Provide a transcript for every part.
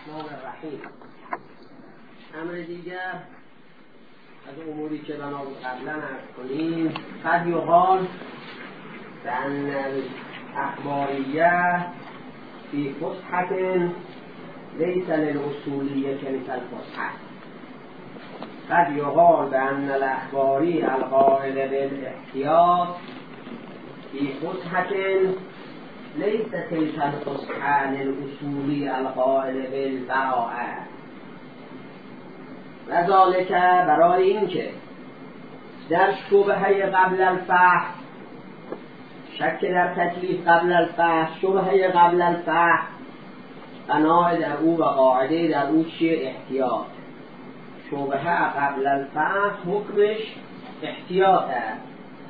الرحمن الرحیم. امر دیگر از اموری که بنا بود قبلا عرض کنیم، قد یقال بأن الاخباریه فی فسحة لیس للاصولیه مثل الفسحة. قد یقال بأن الاخباری القائل بالاحتیاط فی فسحة لیس تلك الفسحة للاصولی القائل بالبراءة. و ذالک برای این که در شبهه قبل الفحص، شک در تکلیف قبل الفحص، شبهه قبل الفحص بنای در او و قاعده در او چیه؟ احتیاط. شبهه قبل الفحص حکمش احتیاط است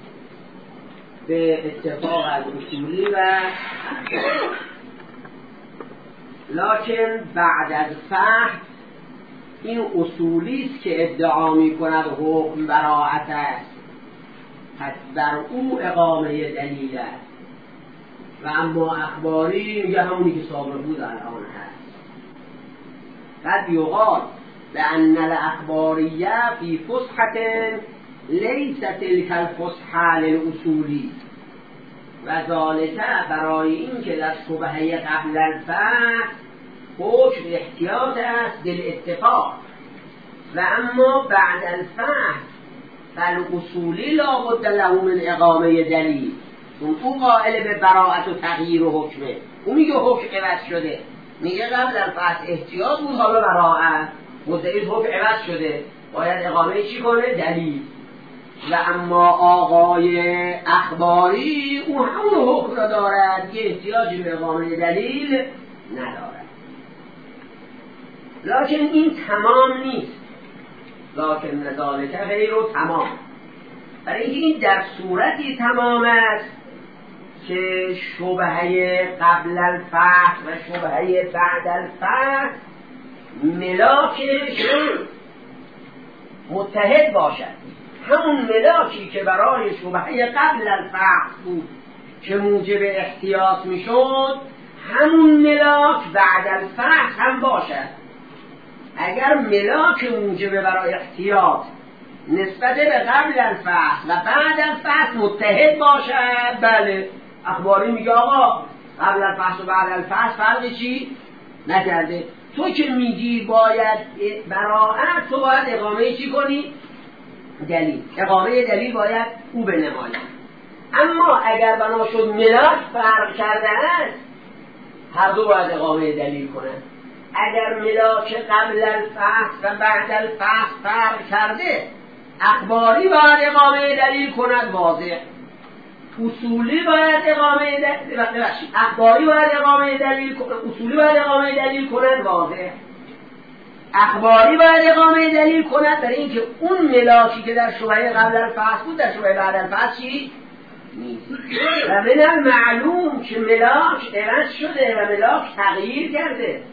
به اتفاق از اصولی و لکن بعد از فحص این اصولی است که ادعا می کند حکم براءت است، پس بر او اقامه دلیل است. و اما اخباری میگه همونی که سابق بود الان هست. قد یقال بأن الاخباریه فی فسحة لیس تلک الفسحة للاصولی. و ذالک برای این که در شبهه قبل الفحص حکم احتیاط است بالاتفاق، و اما بعد الفحص فالاصولی لابد له من اقامه دلیل. او قائل به براءت و تغییر و حکمه، او میگه حکم عوض شده، میگه قبل الفحص احتیاط بود حالا براءت، مدعی حکم عوض شده، باید اقامه چی کنه؟ دلیل. و اما آقای اخباری او همون حکم را دارد، یه احتیاجی به اقامه دلیل ندارد. لکن این تمام نیست، لکن ذالک غیر تمام. برای این در صورتی تمام است که شبهه قبل الفحص و شبهه بعد الفحص ملاکش متحد باشد. همون ملاکی که برای شبهه قبل الفحص بود که موجب احتیاط می شد، همون ملاک بعد الفحص هم باشد. اگر ملاک موجب برای احتیاط نسبت به قبل الفحص و بعد الفحص متحد باشد، بله، اخباری میگه آقا قبل الفحص و بعد الفحص فرقی چی نکرده. تو که میگی باید براءت، تو باید اقامه چی کنی؟ دلیل. اقامه دلیل باید او بنماید. اما اگر بنا شد ملاک فرق کرده است، هر دو باید اقامه دلیل کنند. اگر ملاک قبل الفحص و بعد الفحص فرق کرده، اخباری باید اقامه دلیل کند، واضح. اصولی باید اقامه دلیل، اخباری باید اقامه دلیل کند، اصولی باید اقامه دلیل کند، واضح. اخباری باید اقامه دلیل کند برای اینکه اون ملاکی که در شبهه قبل الفحص بود در شبهه بعد الفحص چی؟ نیست. و من المعلوم که ملاک عوض شده و ملاک تغییر کرده.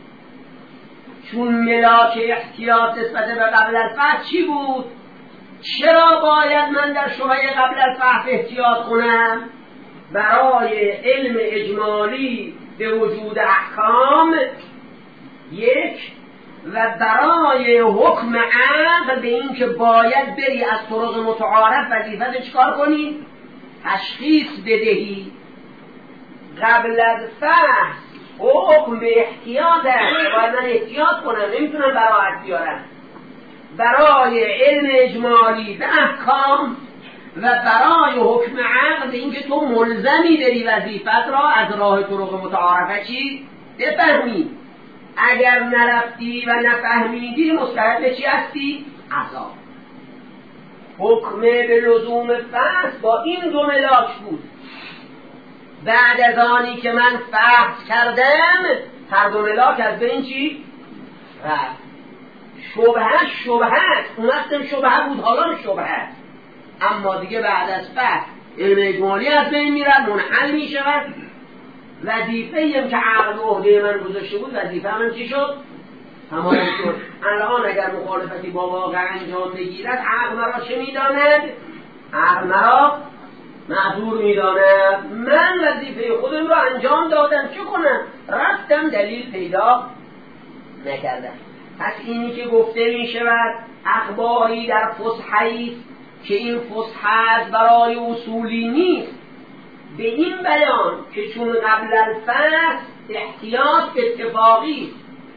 چون ملاک احتیاط نسبت به قبل الفحص چی بود؟ چرا باید من در شبهه قبل الفحص احتیاط کنم؟ برای علم اجمالی به وجود احکام، یک، و برای حکم عقل به این که باید بری از طرق متعارف وظیفت چکار کنی؟ تشخیص بدهی. قبل از فحص حکم به احتیاط است، باید من احتیاط کنم، نمیتونم براءت بیارم. برای علم اجمالی به احکام و برای حکم عقل به اینکه تو ملزمی بری وظیفت را از راه طرق متعارفه چی؟ بفهمی. اگر نرفتی و نفهمیدی مستحق چی هستی؟ عذاب. حکم به لزوم فحص با این دو ملاک بود. بعد از آنی که من فحص کردم، هر دو ملاک از بین چی؟ رفت. شبهه اون وقتم شبهه بود، حالا شبهه. اما دیگه بعد از فحص علم اجمالی از بین میرد، منحل میشود. وظیفه‌ای هم که عقل و عهده من گذاشته بود، وظیفه من چی شد؟ تمام شد. الان اگر مخالفتی با واقع انجام بگیرد، عقل مرا چه میداند؟ عقل مرا معذور میداند. من وظیفه خودم رو انجام دادم، چه کنم؟ رفتم دلیل پیدا نکردن. پس اینی که گفته می شود اخباری در فصحی است که این فصحه برای اصولی نیست، به این بیان که چون قبل الفصل احتیاط اتفاقی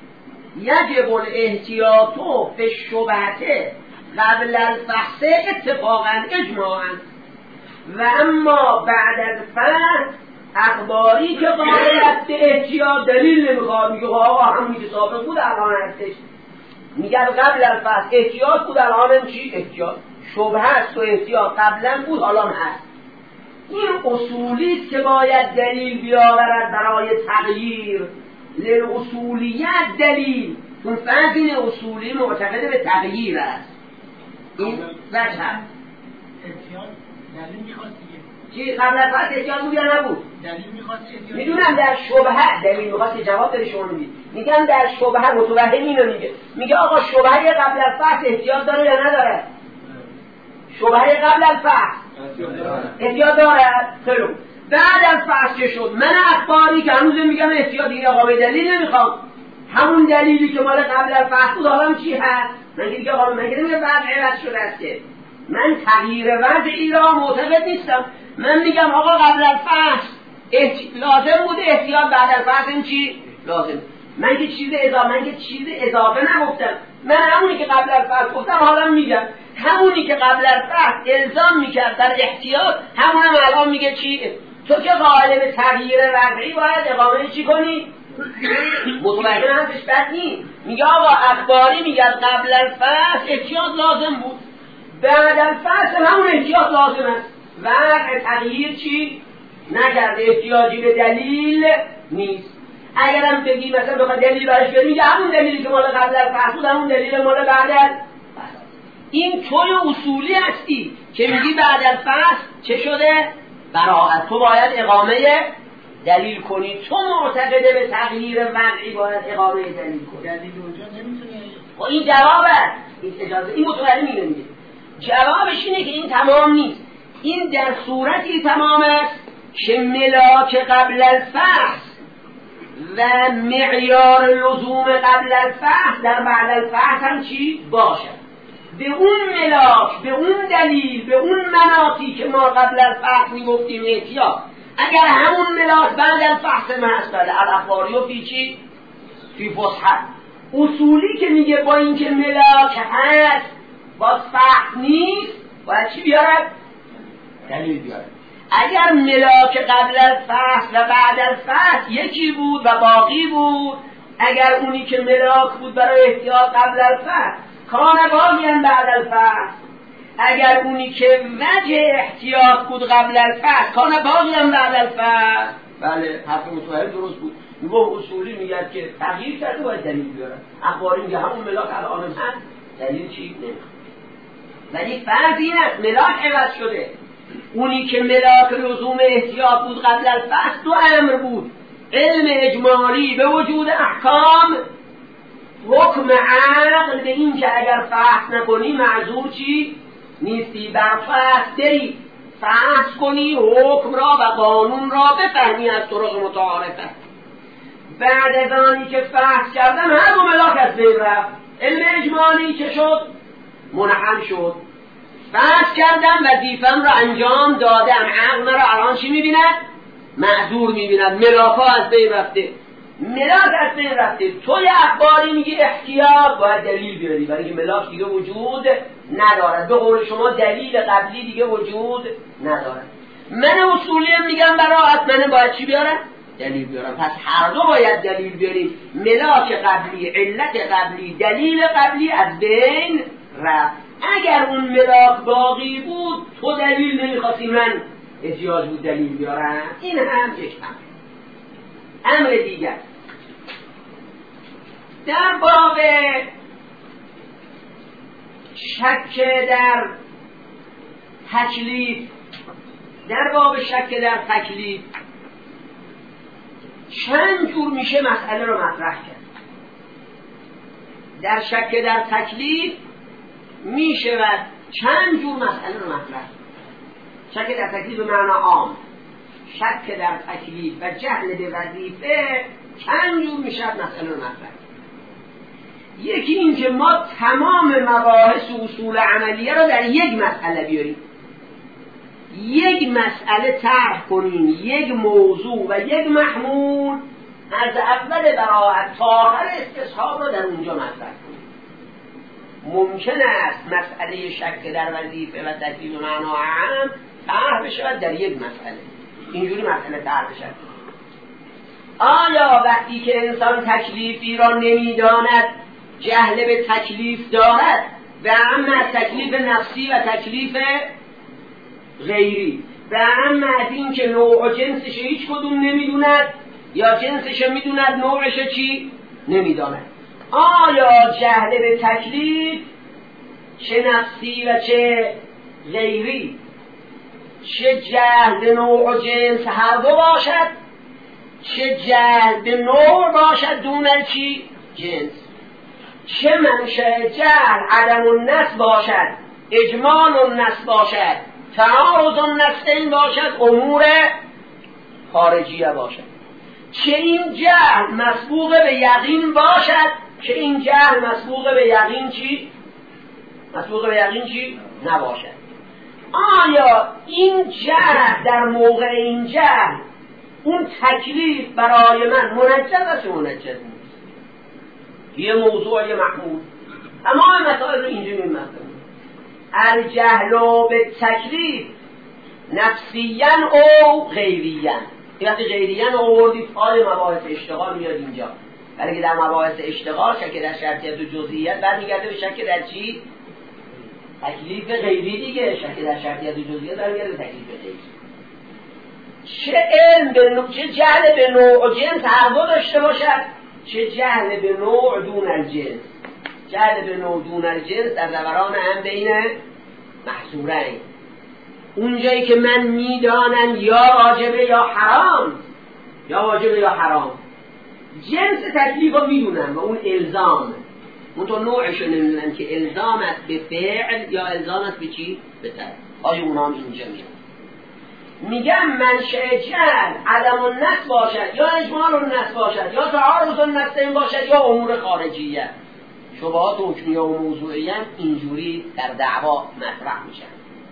یجب الاحتیاط فی الشبهه قبل الفصل اتفاقا اجماعا، و اما بعد الفصل اخباری که قابلیت احتیاط دلیل نمیخواد، میگه آقا همونی که ثابت بود الان هستش. میگه قبل الفصل احتیاط بود الان چی؟ احتیاط شبهه است و احتیاط قبلا بود الان هست. این اصولی که باید دلیل بیاورد برای تغییر. للاصولیت دلیل، چون فرض این اصولی معتقد به تغییر است. این وجه هست. احتیاط دلیل میخواست دیگه. چی قبل از فصل احتیاط بود یا نبود؟ دلیل میخواست. میدونم در شبهه دلیل میخواست، جواب داری شما میدید. میگم در شبهه متوهم اینو میگه آقا شبهه قبل از فصل احتیاط داره یا نداره؟ شبهه قبل از فصل احتیاط دارد. خیلی بعد از فصل چه شد؟ من اخباری که هنوز میگم احتیاط دیگه آقا به دلیل نمیخوام، همون دلیلی که مال قبل از فصل بود حالا چی هست؟ من دیگه آقا من نمیگم بعد عوض شده است که من تغییر وضعی را معتقد نیستم. من میگم آقا قبل از فصل لازم بوده احتیاط، بعد از فصل چی؟ لازم. من که چیز اضافه نگفتم، من همونی که قبل از فصل گفتم حالا میگم همونی که قبل از فصل الزام میکرد در احتیاط همونم الان میگه چی؟ تو که قائل به تغییر وضعی باید اقامه چی کنی؟ متوجه همش بد نیست. میگه آقا اخباری میگه قبل از فصل احتیاط لازم بود، بعد از فصل همون احتیاط لازم است. وضع تغییر چی؟ نکرده، احتیاجی به دلیل نیست. اگرم بگی مثلا بخواد دلیل برش بیاری میگه همون دلیلی که مال قبل از فصل بود همون دلیل مال بعد از فصل. این توی اصولی هستی که میگی بعد از فصل چه شده؟ براعت تو باید اقامه دلیل کنی. تو معتقده به تغییر وضعی باید اقامه دلیل کنی. دلیل اونجا نمیتونی. و این جوابه، این اجازه، این متوجه میگه جوابش اینه که این تمام نیست. این در صورتی تمام است که ملاک قبل الفصل و معیار لزوم قبل الفصل در بعد الفصل هم چی باشد. به اون ملاک، به اون دلیل، به اون مناطی که ما قبل الفصل میگفتیم احتیاط، اگر همون ملاک بعد الفصل هست الاخباری و فی چی؟ فی فصحه. اصولی که میگه با این که ملاک هست باز فصل نیست، باید چی بیارد؟ دلیل بیارد. اگر ملاک قبل الفصل و بعد الفصل یکی بود و باقی بود، اگر اونی که ملاک بود برای احتیاط قبل الفصل کان باقیاً بعد الفصل، اگر اونی که وجه احتیاط بود قبل الفصل کان باقیاً بعد الفصل. بله حرف متوهم درست بود. میگه اصولی میگه که تغییر کرده باید دلیل بیارد. اخباری میگه همون ملاک الان هست، دلیل چی نمیخواد. ولی فرض این است ملاک عوض شده. اونی که ملاک لزوم احتیاط بود قبل الفصل دو امر بود: علم اجمالی به وجود احکام، حکم عقل به این که اگر فحص نکنی معذور چی؟ نیستی. بر فحص دری فحص کنی حکم را و قانون را بفهمی از طرق متعارفه. بعد از آنی که فحص کردن هر دو ملاک از بین رفت. علم اجمالی چه شد؟ منحل شد. فحص کردم وظیفه‌ام را انجام دادم، عقل را الان چی می‌بیند؟ معذور می‌بیند. ملاک‌ها از بین رفته. ملاک از بین رفته. توی اخباری میگی احتیاط باید دلیل بیاری، برای اینکه ملاک دیگه وجود ندارد. به قول شما دلیل قبلی دیگه وجود ندارد. من اصولی میگم براحت من باید چی بیارم؟ دلیل بیارم. پس هر دو باید دلیل بیاریم. ملاک قبلی، علت قبلی، دلیل قبلی از بین رفت. اگر اون ملاک باقی بود تو دلیل نمیخواستی، من احتیاج بود دلیل بیارم. این هم یک امر دیگر. در باب شک در تکلیف، در باب شک در تکلیف چند جور میشه مسئله رو مطرح کرد. در شک در تکلیف میشود چند جور مسئله رو مطرح. شک در تکلیف به معنی عام، شک در تکلیف و جهل به وظیفه چند جور میشود مسئله رو مطرح. یکی این که ما تمام مباحث و اصول عملیه رو در یک مسئله بیاریم، یک مسئله طرح کنیم، یک موضوع و یک محمول از اول براءت تا آخر استصحاب رو در اونجا مطرح کنیم. ممکن است مسئله شک در وظیفه و تکلیف معنا عام طرح بشود در یک مسئله، اینجوری مسئله طرح بشود. آیا وقتی که انسان تکلیفی را نمیداند جهل به تکلیف دارد و اما تکلیف نفسی و تکلیف غیری و اما این که نوع و جنسش هیچ کدوم نمیدوند یا جنسش میدوند نوعش چی نمیداند، آیا جهل به تکلیف چه نفسی و چه غیری، چه جهل به نوع و جنس هر دو باشد، چه جهل به نوع باشد دون چی جنس، چه منشأ جهل عدم النص باشد، اجمال النص باشد، تعارض النصین باشد، امور خارجیه باشد، چه این جهل مسبوق به یقین باشد، چه این جهل مسبوق به یقین چی مسبوق به یقین چی نباشد. آیا این جهل در موقع این جهل اون تکلیف برای من منجز است و منجز نیست، یه موضوع یه محمول، اما مسائل رو اینجوری می‌مثلم. الجهل به تکلیف نفسیاً او غیریاً، وقتی غیریاً آوردید پای مباحث اشتغال میاد اینجا، ولی که در مباحث اشتغال شک در شرطیت و جزئیات برمیگرده به شک در چی؟ تکلیف غیری دیگه. شک در شرطیت و جزئیات برمیگرده به تکلیف غیری. چه علم به نوع، چه جهل به نوع و جنس هر دو داشته باشد، چه جهل به نوع دون الجنس. جهل به نوع دون الجنس در دوران هم بین محصورین، اونجایی که من میدانم یا واجبه یا حرام، یا واجبه یا حرام، جنس تکلیف رو میدونم و اون الزام، اون تو نوعش رو نمیدونم که الزام است به فعل یا الزام است به چی؟ به ترک. آیا اونا هم اینجا میاد میگم منشأ جهل عدم النص باشد یا اجمال النص باشد یا تعارض النصین باشد یا امور خارجیه. شبهات حکمیه و موضوعیه اینجوری در دعوا مطرح میشن.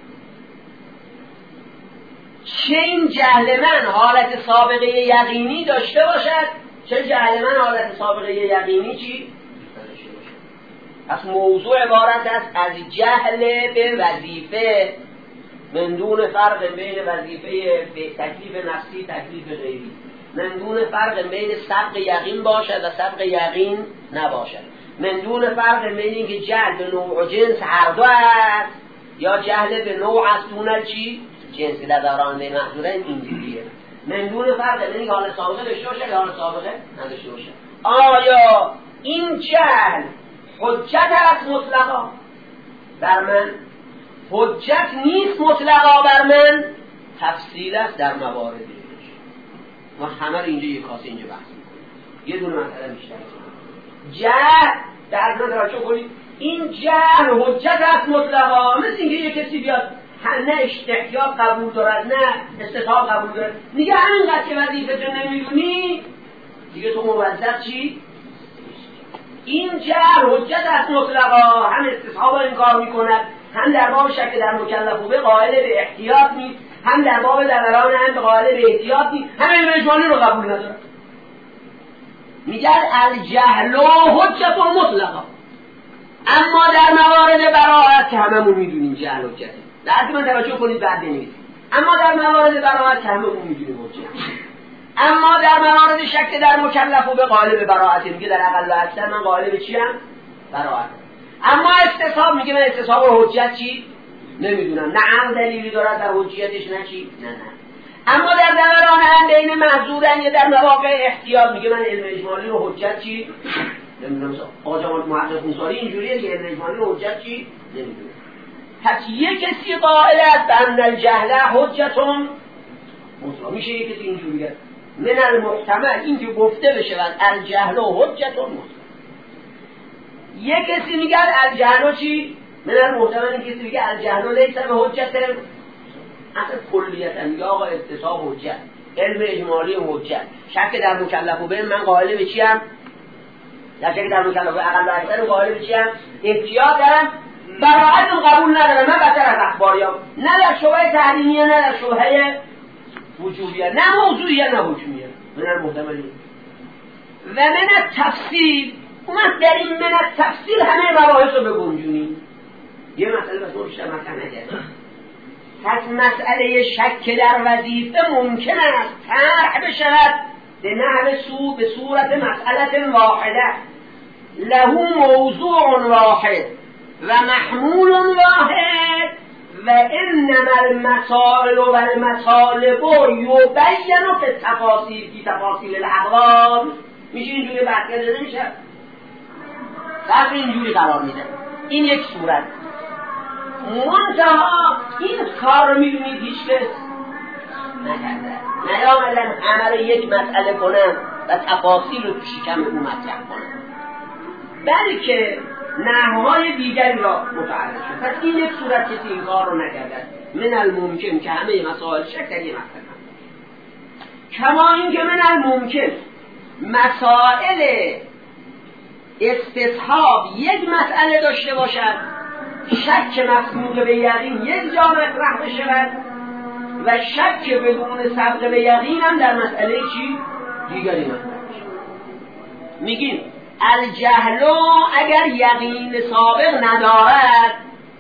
چه این جهل من حالت سابقه یقینی داشته باشد، چه جهل من حالت سابقه یقینی چی؟ پس موضوع عبارت است از جهل به وظیفه من دون فرق بین وظیفه تکلیف نفسی تکلیف غیری، من دون فرق بین سبق یقین باشد و سبق یقین نباشد، من دون فرق بین اینکه جهل به نوع و جنس هر دو است یا جهل به نوع است دون چی؟ جنسی در دوران بین محضورین اینجوریه. من دون فرق بین اینکه حال سابقه داشته باشد یا حال سابقه نداشته باشد. آیا این جهل حجت است مطلقا بر من؟ حجت نیست مطلقا بر من، تفصیل است در مواردی. ما همه رو اینجا یک کاسه اینجا بحث میکنیم، یه دونه مسئله بیشتر. جهل در نظر کنید، این جهل حجت است مطلقا، مثل اینکه یه کسی بیاد نه احتیاط قبول دارد نه استثاب قبول دارد، میگه همینقدر که وظیفتو نمیدونی دیگه تو موظف چی؟ این جهل حجت است مطلقا، هم استصحاب این کار میکند، هم در باب شک در مکلف به قائل به احتیاط نیست، هم در باب دلالان هم قائل به احتیاط نیست، همین اجمالی رو قبول نداره. میگن الجهل حجت مطلقا، اما در موارد براءت که هممون میدونیم جهل حجته، لازم من توجه کنید بعد بنویسید، اما در موارد براءت که هممون میدونیم حجت، اما در موارد شک در مکلف و به قائل به براءت، میگه در اقل و اکثر من قائل به چی ام؟ براءت. اما استصحاب میگه من استصحاب و حجت چی؟ نمیدونم، نه عقل دلیلی دارد در حجیتش نه چی؟ نه. اما در دوران هم بین محضورن یا در مواقع احتیاط میگه من علم اجمالی و حجت چی؟ نمیدونم. آقا جمال محقق انصاری اینجوریه که علم اجمالی و حجت چی؟ نمیدونم. پس یک کسی قائل است بأن الجهل حجتون مطلق، میشه یک کسی اینجوریه من المحتمل این که گفته بشه الجهل حجتون مطلق. یک کسی میگه الجهل چی؟ من المحتمل این کسی میگه الجهل لیس به حجت، اصلا کلیتا یا آقا استصحاب حجت، علم اجمالی حجت، شک در مکلف و به من قائل به چی ام؟ در شک در مکلف اقل و اکثر قائل چی هم احتیاط دارم، براعتون قبول ندارم، من بدتر از اخباریام، نه در شبهه تحریمیه نه در شبهه وجوبیه، نه موضوعیه نه حکمیه، من المحتملی و من التفصیل. اومد در این من التفصیل همه مباحث رو بگنجونیم. یه مسئله بس بیشتر مطرح نکردم. پس مسئله شک در وظیفه ممکن است طرح بشود به نحو به صورت مسئله واحده له موضوع واحد و محمول واحد و انما المسائل و المطالب یبین فی التفاصیل فی تفاصیل الاحوال. میشه اینجوری بحث کرده نمیشه؟ بحث اینجوری قرار میده. این یک صورت. منتها این کار رو میدونید هیچ کس نکرده، نیامدن همه رو یک مسئله کنن و تفاصیل رو تو شکم اون مطرح کنن، بلکه نحوهای دیگری را متعرض شد. پس این یک صورت کسی این کار رو نکرده. من الممکن که همه مسائل شک در یه مسئله، کما این که من الممکن مسائل استصحاب یک مسئله داشته باشد، شک مسبوق به یقین یک جا مطرح بشود و شک بدون سبق به یقین هم در مسئله چی؟ دیگری مطرح بشود. میگیم الجهل اگر یقین سابق ندارد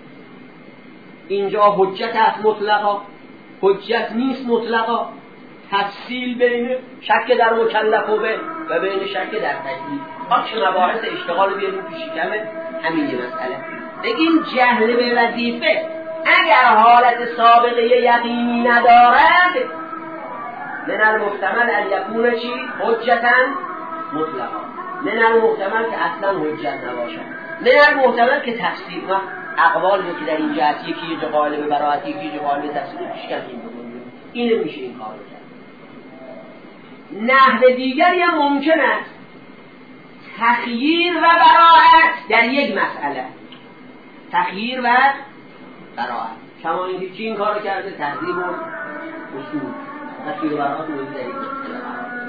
اینجا حجت است مطلقا، حجت نیست مطلقا. تفصیل بین شک در مکلف و بین شک در تکلیف. چه مباحث اشتغال بیاریم تو شکم همین مسئله. بگیم جهل به وظیفه اگر حالت سابقه یقینی ندارد من المحتمل ان یکون چی؟ حجتا مطلقا. من المحتمل که اصلا حجت نباشد. من المحتمل که تفسیر و اقوال که در این جهت یکی یه قائل به براءت یکی یه قائل به تفسیر پیشکش این بکنیم. اینه میشه این کارو کرد. نحو دیگری هم ممکن است تخییر و براءت در یک مسئله، تخییر و براءت. کما اینکه چی این کارو کرده؟ تهذیب و اصول تخییر و براءت موجود در یک مسئله.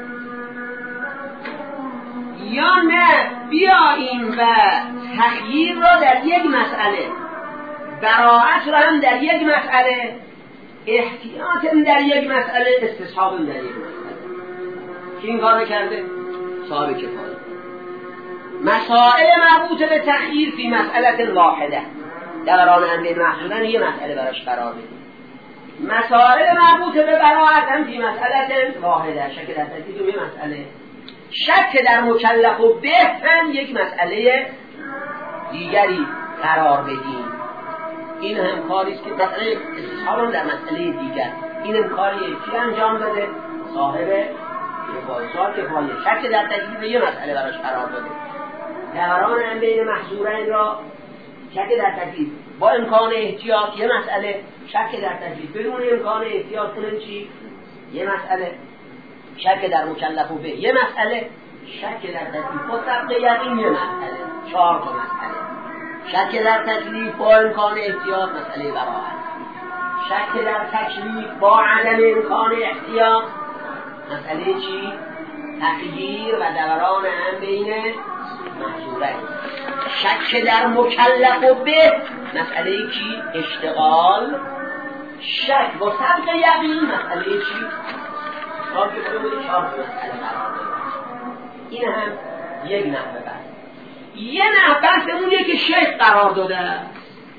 یا نه بیاییم و تخییر را در یک مسئله، براءت را هم در یک مسئله، احتیاط هم در یک مسئله، استصحاب هم در یک مسئله. کی این کارو کرده؟ صاحب کفایه. مسائل مربوط به تخییر فی مسئله واحده، دوران امر محضورن یه مسئله براش قرار بدیم. مسائل مربوط به براءت هم فی مسئله واحده، شک در تکلیف یه مسئله، شک در مکلف و به هم یک مسئله دیگری قرار بدیم. این هم کاری است که مسئله استصحاب در مسئله دیگر، این هم کاریه کی انجام داده؟ صاحب کفایه. شک در تکلیف یه مسئله براش قرار داده. دوران هم بین محضورین را شک در تکلیف با امکان احتیاط یه مسئله، شک در تکلیف بدون امکان احتیاط کنیم چی؟ یه مسئله، شک در مکلف و به یه مسئله، شک در تکلیف با سبق یقین یه مسئله. 4 تا مسئله. شک در تکلیف با امکان احتیاط مسئله براءت، شک در تکلیف با عدم امکان احتیاط مسئله چی؟ تخییر و دوران هم بین محضورین. شک در مکلف و به مسئله چی؟ اشتغال. شک با سبق یقین مسئله چی؟ کار که بوده 4 مسئله قرار داده. این هم یک نحوه بحث. یه نحوه بحث اونیه که شیخ قرار داده است.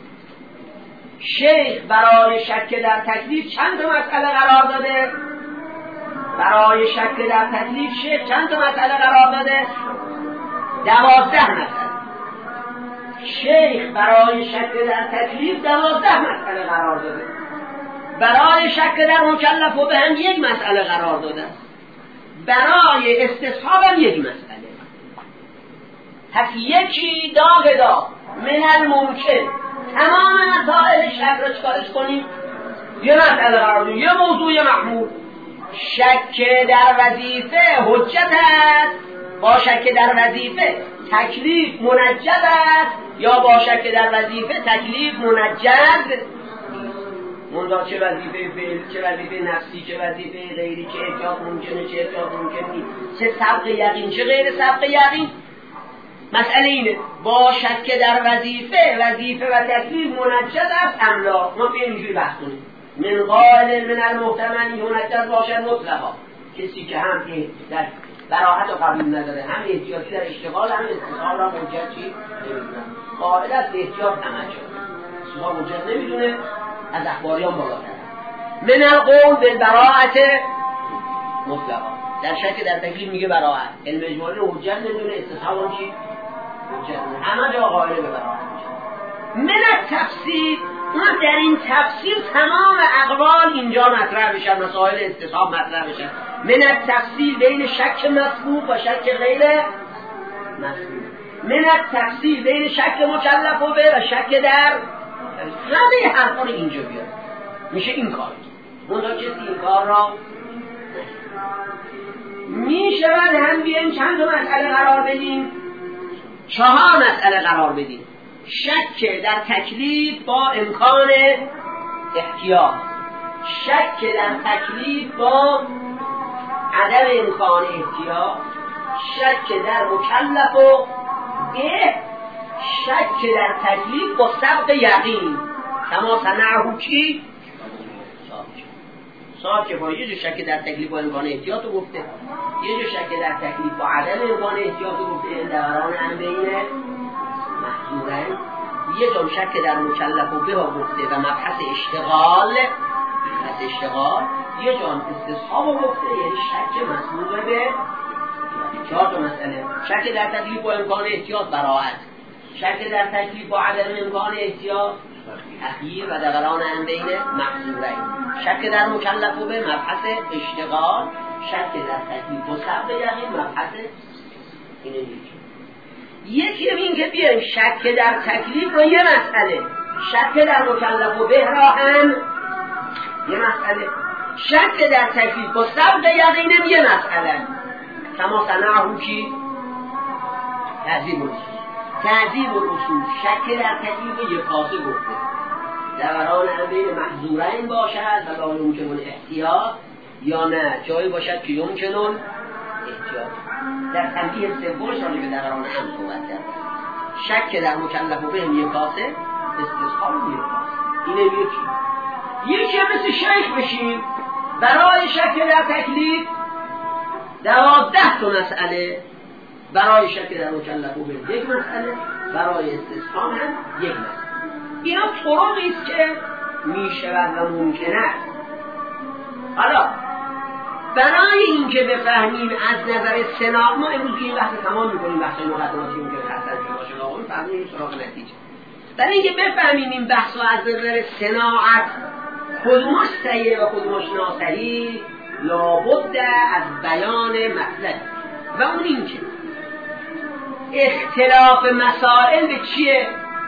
شیخ برای شک در تکلیف چند تا مسئله قرار داده؟ برای شک در تکلیف شیخ چند تا مسئله قرار داده؟ 12 مسئله. شیخ برای شک در تکلیف 12 مسئله قرار داده. برای شک در مکلف و به هم یک مسئله قرار داده است. برای استصحاب هم یک مسئله. پس یکی داغ من الممکن تمام مسائل شک را چکارش کنیم؟ یه مسئله قرار دادیم، یه موضوع محمول. شک در وظیفه حجت است، با شک در وظیفه تکلیف منجز است، یا با شک در وظیفه تکلیف منجز. منظر چه وظیفه فعل، چه وظیفه نفسی، چه وظیفه غیری، چه احتیاط ممکنه، چه احتیاط ممکن نیست، چه سبق یقین، چه غیر سبق یقین. مسئله اینه باشد که در وظیفه و تکلیف منجز است ام لا. ما بیاییم اینجوری بحث کنیم. من قائل من المحتمل منجز باشد مطلقا. کسی که هم در براحت و قبول نداره، هم احتیاطی در اشتغال، هم استثقال را منجز چی نمیدونن. قائل است احتیاط همه شد استثقال منجز نمیدونه، از اخباریان بالاتر. من القول بالبراءت مطلقا. در شک در تکلیف میگه براءت. علم اجمالی حجت نمیدونه، استثقال چی حجت. همه جا قائل به براءت. من التفسیر، ما در این تفسیر تمام اقوال اینجا مطرح بشن، مسائل استصحاب مطرح بشن. من التفسیر بین شک مسبوق و شک غیر مسبوق. من التفسیر بین شک مکلف و شک در همه حرفا رو اینجا بیاره. میشه این کار. منتها کسی این کار را میشود هم بیایم چند تا مسئله قرار بدیم، 4 مسئله قرار بدیم. شک در تکلیف با امکان احتیاط، شک در تکلیف با عدم امکان احتیاط، شک در مکلف و شک در تکلیف با سبق یقین. کما صنعه کی؟ صاحب که با یه جو شک در تکلیف با امکان احتیاط رو گفته، یه جو شک در تکلیف با عدم امکان احتیاط رو گفته. این دوران هم بین محضورن. یه جو شک در مکلف و به ها گفته و مبحث اشتغال، یه جو استصحاب رو گفته، یعنی شک مسئول به 4 تا مسئله. شک در تکلیف با امکان احتیاط براءت، شک در تکلیف با عدم امکان احتیاط تخییر و دوران هم بین محضورین. شک در مکلف و به مبحث اشتغال، شک در تکلیف و سبق یقین مبحث اینه. یکی این که بیاریم شک در تکلیف رو یه مسئله، شک در مکلف و به را هم یه مسئله، شک در تکلیف و سبق یقینم یه مسئله. کما صنعه کی؟ تعذیب الرسول. شک در تکلیف یک کاسه گفته دوران هم بین محضورین باشد و با یمکنون احتیاط، یا نه جایی باشد که یمکنون احتیاط. در تنبیه سومش راجع به دوران هم صحبت کرد. شک در مکلف و به یک کاسه، استصحاب یک کاسه. اینه یکی مثل شیخ بشیم برای شک در تکلیف 12 تا مسئله، برای شک در مکلف و به یک مسئله، برای استصحاب هم یک مسئله. اینا طرقی است که میشود و ممکن است. حالا برای اینکه بفهمیم از نظر صناعت، ما امروز که این بحث تمام میکنیم، بحث مقدماتی ممکن خاصا باشه لاغون فهمیم سراغ نتیجه. برای اینکه بفهمیم این بحث از نظر صناعت کدومش صحیح و کدومش ناصحیح، لابد از بیان مطلب و اون این که اختلاف مسائل به چیه؟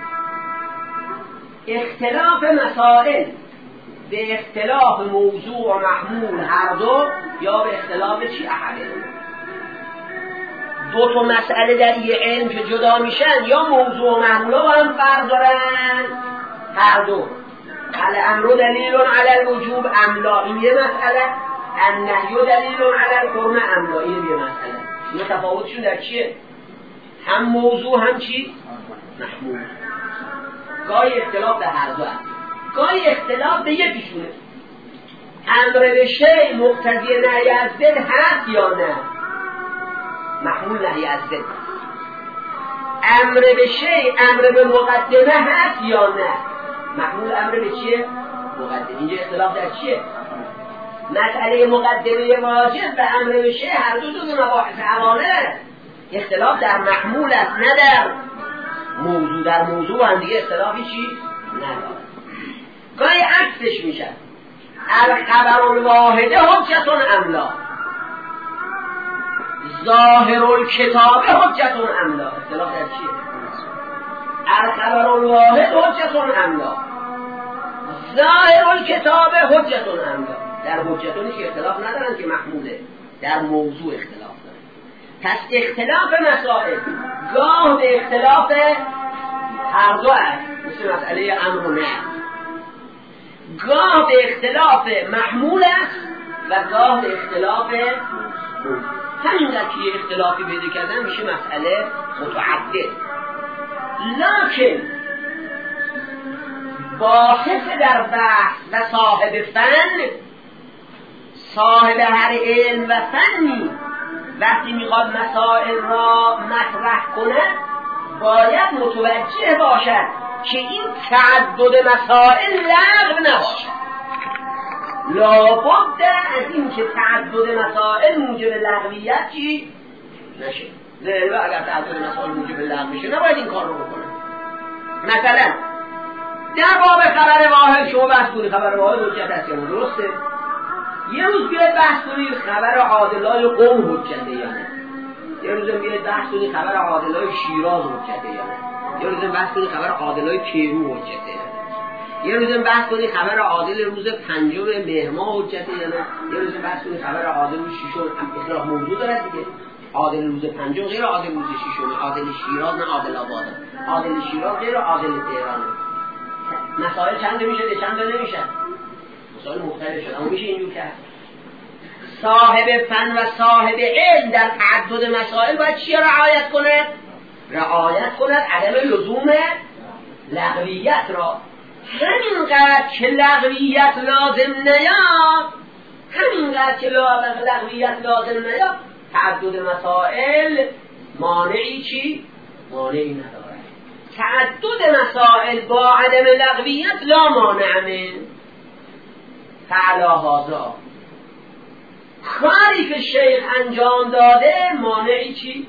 اختلاف مسائل به اختلاف موضوع و محمول هر دو، یا به اختلاف چی؟ احده. 2 تا مسئله در یه علم که جدا میشن، یا موضوع و محمول با هم فرق دارن هر دو. الامر دلیل علی الوجوب ام لا، این یه مسئله. النهی دلیل علی الحرمه ام لا، این یه مسئله. این تفاوتشون در چیه؟ هم موضوع هم چی؟ محمول. گاهی اختلاف در هر دو هست، گاهی اختلاف به یکیشونه. امر به شیء مقتضی نهی از ضد هست یا نه؟ محمول نهی از ضد. امر به شیء امر به مقدمه هست یا نه؟ محمول امر به چیه؟ مقدمه. اینجا اختلاف در چیه؟ مسئله مقدمه واجب و امر به شیء هر دو مباحث حواله. اختلاف در محمول است نه در موضوع. در موضوع هم دیگه اختلافی چی؟ نداره. گاهی عکسش میشه. الخبر الواحده حجت ام لا، ظاهر الکتاب حجت ام لا. اختلاف در چیه؟ الخبر الواحد حجت ام لا، ظاهر الکتاب حجت ام لا. در حجتونش اختلاف ندارن که محموله، در موضوع اختلاف دارن. پس اختلاف مسائل گاه به اختلاف هر دو است، مثل مسئله امر و نهی. گاه به اختلاف محمول است و گاه به اختلاف همینقدر که یه اختلافی پیدا کردن میشه مسئله متعدد. لکن باحث در بحث و صاحب فن، صاحب هر علم و فنی وقتی میخواد مسائل را مطرح کنه باید متوجه باشد که این تعدد مسائل لغو نباشد. لابد از این که تعدد مسائل موجب لغویت چی نشه. زیرا اگر تعدد مسائل موجب لغو بشه نباید این کار رو بکنه. مثلا در باب خبر واحد شما بحث کنید خبر واحد حجت است یا درسته؟ یه روز بیاید بحث کنید خبر عادلای قم حجته یا نه. یه روز بیاید بحث کنید خبر عادلای شیراز حجته یا نه. یه روز بحث کنید خبر عادلای کیرو حجته یا نه. یه روز بحث کنید خبر عادل روز پنجم مهر ماه حجته یا نه. یه روز بحث کنید خبر عادل روز ششم اصلاح موضوع داره دیگه. عادل روز پنجم غیر عادل روز ششم، عادل شیراز نه عادل آباد. عادل شیراز غیر عادل تهران. مسائل چند میشه چند نمیشه. مسائل مختلف شده اما میشه اینجور کرد. صاحب فن و صاحب علم در تعدد مسائل باید چی رعایت کند؟ رعایت کند عدم لزوم لغویت را. همینقدر که لغویت لازم نیاد، همینقدر که لغویت لازم نیاد، تعدد مسائل مانعی چی؟ مانعی ندارد. تعدد مسائل با عدم لغویت لا مانع من. فعلا هذا کاری که شیخ انجام داده مانعی چی؟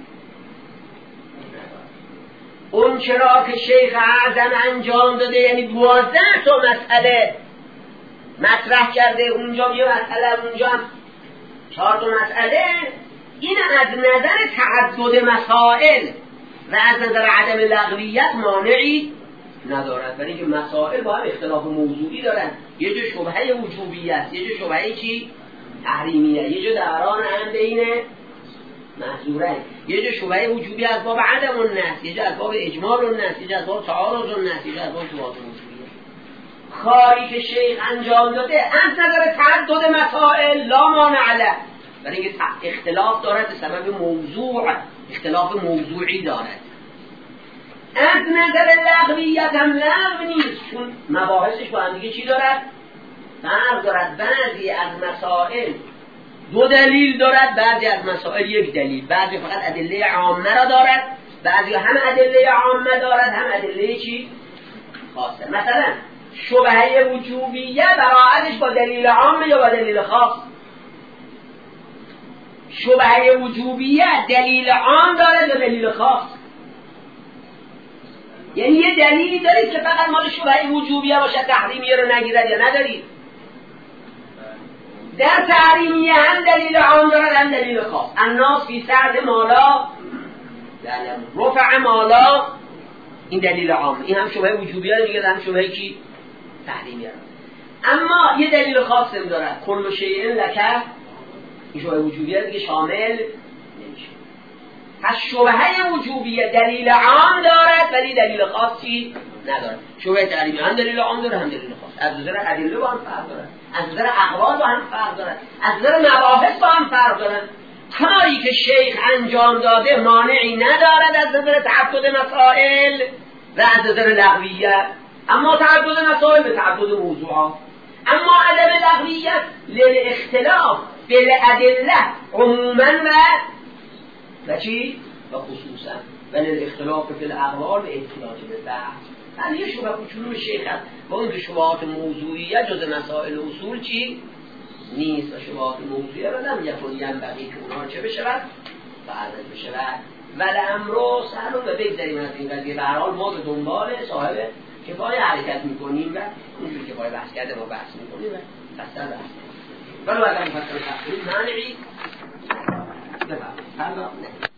اون چرا که شیخ اعظم انجام داده یعنی 12 تا مسئله مطرح کرده، اونجا یه مسئله، اونجا 4 تا مسئله، این از نظر تعدد مسائل و از نظر عدم لغویت مانعی ندارد، برای اینکه مسائل با هم اختلاف موضوعی دارن. یه جا شبهه وجوبیه است، یه جا شبهه چی؟ تحریمیه، یه جا دران هم بین محظورین، یه جا شبهه وجوبی از باب عدم النص، یه جا از باب اجمال النص، یه جا از باب تعارض النص، یه جا از باب شبهات وجوبیه. کاری که شیخ انجام داده از نظر تعدد مسائل لا مانع له، برای اینکه اختلاف دارد به سبب موضوع، اختلاف موضوعی دارد. از نظر لغویت هم لغو نیست، چون مباحثش با هم دیگه چی دارد؟ فرق دارد. بعضی از مسائل 2 دلیل دارد، بعضی از مسائل 1 دلیل، بعضی فقط ادله عامه را دارد، بعضی هم ادله عامه دارد هم ادله چی؟ خاصه. مثلا شبهه وجوبیه براعتش با دلیل عامه یا با دلیل خاص؟ شبهه وجوبیه دلیل عام دارد یا دلیل خاص؟ یعنی یه دلیلی دارید که فقط مال شبهه وجوبیه باشه تحریمیه رو نگیرد یا ندارید؟ در تحریمیه هم دلیل عام دارد هم دلیل خاص. الناس فی سعد مالا رفع مالا، این دلیل عام، این هم شبهه وجوبیه رو میگه، هم شبهه کی؟ تحریمیه رو. اما یه دلیل خاص هم دارد، کل شیء لک، این شبهه وجوبیه دیگه شامل نمیشه. پس شبهه وجوبیه دلیل عام دارد ولی دلیل خاصی ندارد. شبهه تحریمی هم دلیل عام داره هم دلیل خاص. از نظر ادله با هم فرق دارد، از نظر اقوال با هم فرق دارد، از نظر مباحث با هم فرق دارد. کاری که شیخ انجام داده مانعی ندارد از نظر تعدد مسائل و از نظر لغویت، اما تعدد مسائل به تعدد موضوعات. اما عدم لغویت للاختلاف بالادله عموما و چی؟ و خصوصا و للاختلاف فی الاقوال و احتیاج به بحث. هر یه شبه کوچولو شیخ هست و اون که شبهات موضوعیه جز مسائل اصول چی؟ نیست و شبهات موضوعیه رو نمی‌یکن ینبغی که اونها چه بشود؟ بررسی بشود. ولامرو سر رو بگذاریم از این قضیه. به هر حال ما به دنبال صاحب کفایه حرکت میکنیم و اونجوری کفایه بحث کرده ما بحث میکنیم و فصل بحث میکنیم. ولی اگر مفصل تفصیل معنی بفرمایید.